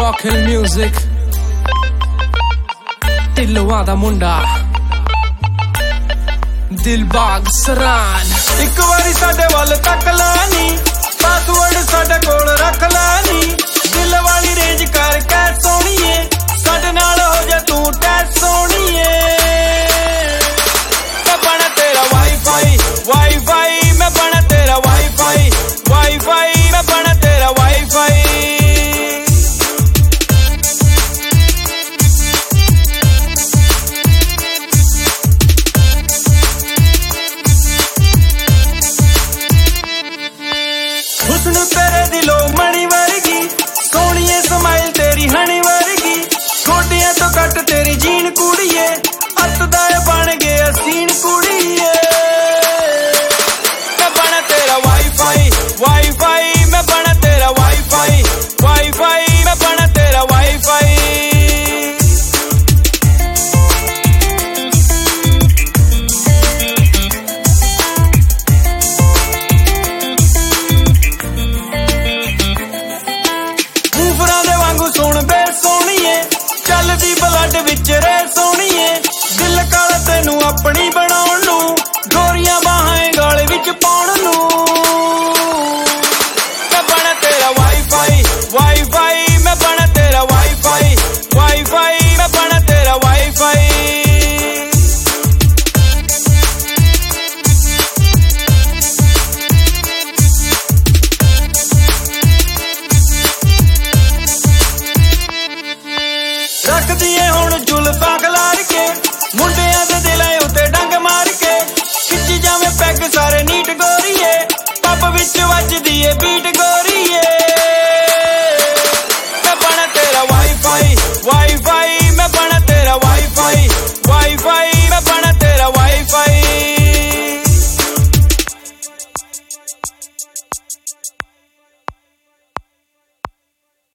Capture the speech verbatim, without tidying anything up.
Rock Hill Music Dhillon ਦਾ ਮੁੰਡਾ ਦਿਲਬਾਗ ਸਰਾਨ ਇੱਕ ਵਾਰੀ ਸਾਡੇ ਵੱਲ ਤੱਕ ਲਾ ਨੀ ਪਾਸਵਰਡ ਸਾਡੇ ਕੋਲ ਰੱਖ ਲਾ ਨੀ ਦਿਲ ਵਾਲੀ ਰੇਂਜ ਕਰ ਕੇ ਸੋਹਣੀਏ ਸਾਡੇ ਨਾਲ ਹੋ ਜਾ ਤੂੰ ਟੈਸ ਸੋਹਣੀਏ ਮੈਂ ਬਣਾ ਤੇਰਾ ਵਾਈਫਾਈ ਵਾਈਫਾਈ ਮੈਂ ਬਣਾ ਤੇਰਾ ਵਾਈਫਾਈ ਵਾਈਫਾਈ ਮੈਂ ਬਣਾ ਤੇਰਾ ਵਾਈਫਾਈ हुस्न तेरे दिलों मणि वर्गी सोहणीए स्माइल तेरी हनी वर्गी छोटियां तो कट तेरी जीन कुड़िए अत दा बन गया सीन कुड़िए मैं बना तेरा वाईफाई वाईफाई मैं बना तेरा वाईफाई वाईफाई मैं बना तेरा वाईफाई सुन बे सोहणीए चलदी ब्लड विच रे सोहणीए दिल काला तैनू अपनी बनाउण नू गोरियां बाहां गल विच पाउण नू मैं बना तेरा वाईफाई वाईफाई मैं बना तेरा वाईफाई वाईफाई मैं बना तेरा वाईफाई रखदिए हुण जुल्फां खलार के मुंडियां दे दिलां उत्ते डंग मार के खिच्ची जावे पैग सारे नीट गोरीए पब विच वजदी ए